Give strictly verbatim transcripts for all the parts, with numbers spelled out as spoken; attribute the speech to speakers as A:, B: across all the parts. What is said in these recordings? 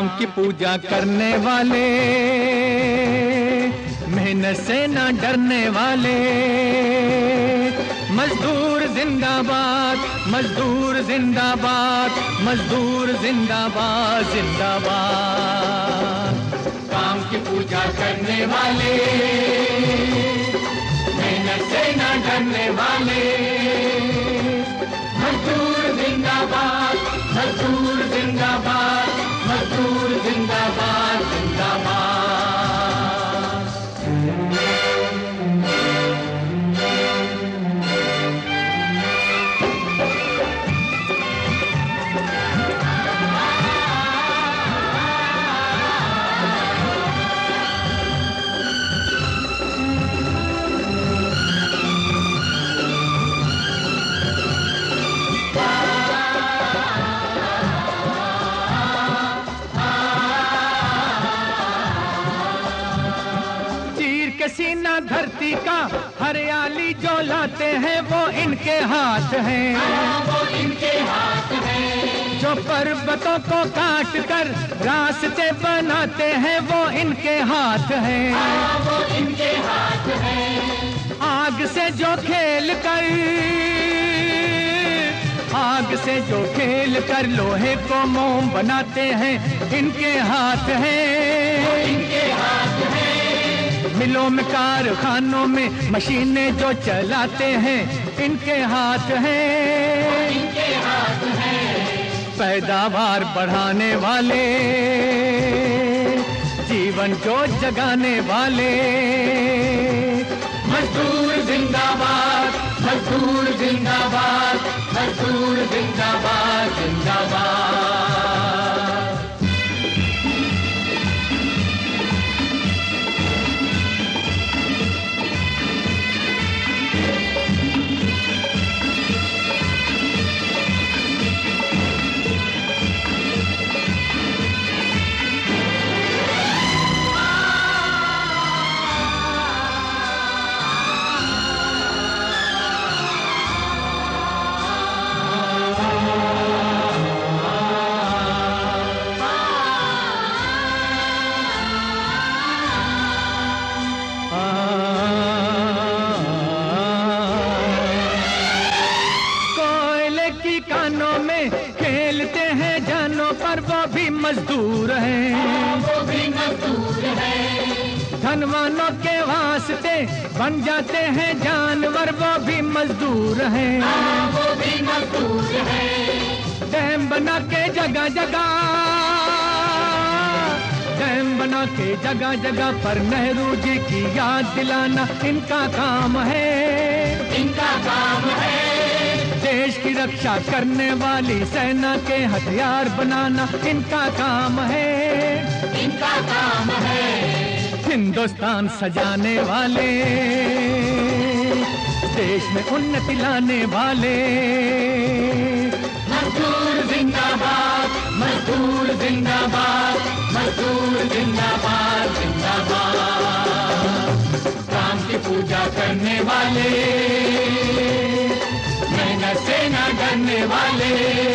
A: की पूजा करने वाले, मेहनत से ना डरने वाले, मजदूर जिंदाबाद, मजदूर जिंदाबाद, मजदूर जिंदाबाद जिंदाबाद। काम की पूजा करने वाले, मेहनत से ना डरने वाले, मजदूर जिंदाबाद, मजदूर जिंदाबाद, मजदूर जिंदाबाद जिंदाबाद। सीना धरती का हरियाली जो लाते हैं वो इनके हाथ है, वो इनके हाथ है। जो पर्वतों को काट कर रास्ते बनाते हैं वो इनके हाथ है, वो इनके हाथ है। आग से जो खेल कर, आग से जो खेल कर लोहे को मोम बनाते हैं इनके हाथ है, वो इनके हाथ है। मिलों में कारखानों में मशीनें जो चलाते हैं इनके हाथ है, इनके हाथ है। पैदावार बढ़ाने वाले, जीवन जो जगाने वाले, मजदूर जिंदाबाद, मजदूर जिंदाबाद, मजदूर जिंदाबाद जिंदाबाद। मजदूर हैं, वो भी मजदूर हैं। धनवानों के वास्ते बन जाते हैं जानवर, वो भी मजदूर हैं, वो भी मजदूर हैं। डैम बना के जगह जगह, डैम बना के जगह जगह पर नेहरू जी की याद दिलाना इनका काम है, इनका काम है। देश की रक्षा करने वाली सेना के हथियार बनाना इनका काम है, इनका काम है। हिंदुस्तान सजाने वाले, देश में उन्नति लाने वाले, मजदूर जिंदाबाद, मजदूर जिंदाबाद, मजदूर जिंदाबाद जिंदाबाद। काम की पूजा करने वाले, मेहनत से ना डरने वाले,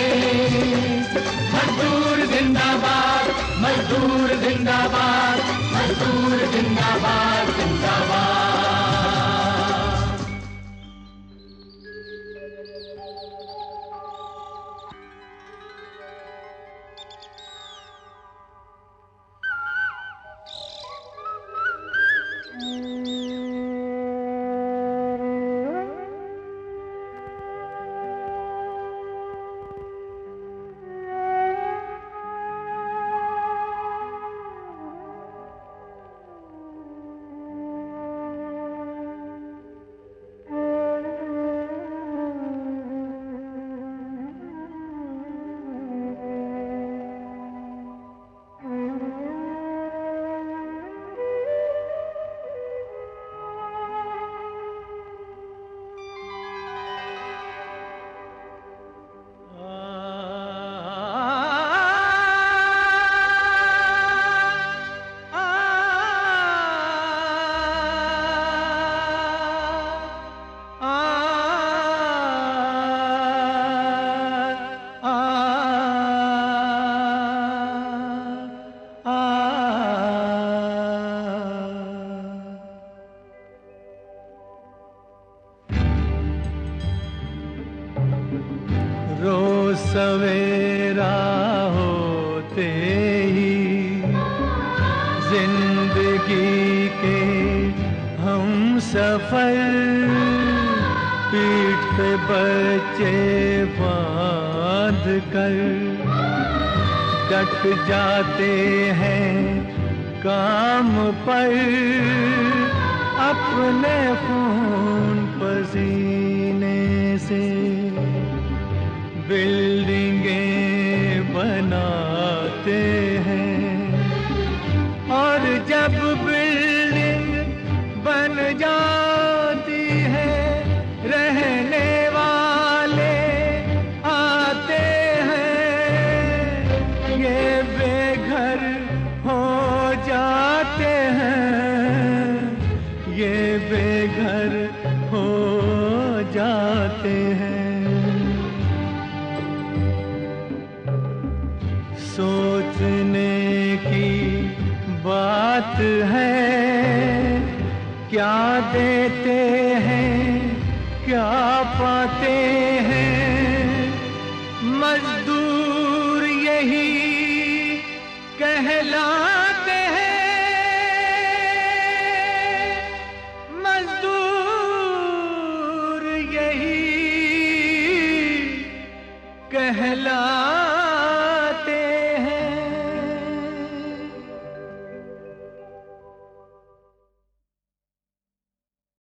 A: मजदूर जिंदाबाद, मजदूर जिंदाबाद, मजदूर जिंदाबाद जिंदाबाद। सवेरा होते ही जिंदगी के हम सफर पीठ पे बच्चे बांध कर डट जाते हैं काम पर अपने खून पसीने से बिल्डिंगें बनाते हैं और जब बिल्डिंग बन जाती है रहने वाले आते हैं ये बेघर हो जाते हैं ये बेघर हो जाते हैं। सोचने की बात है क्या देते हैं क्या पाते हैं मजदूर यही कहलाते हैं मजदूर यही कहलाते